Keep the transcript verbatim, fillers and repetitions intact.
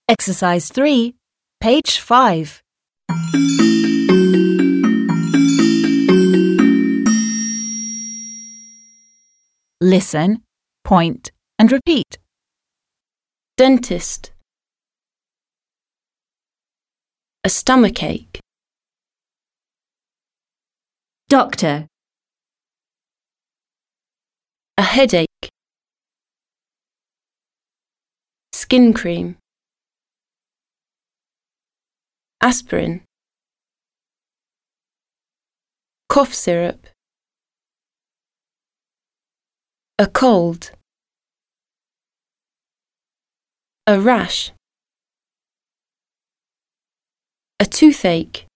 Exercise three, page five. Listen, point and repeat. Dentist. A stomachache. Doctor. A headache. Skin cream. Aspirin. Cough syrup. A cold. A rash. A toothache.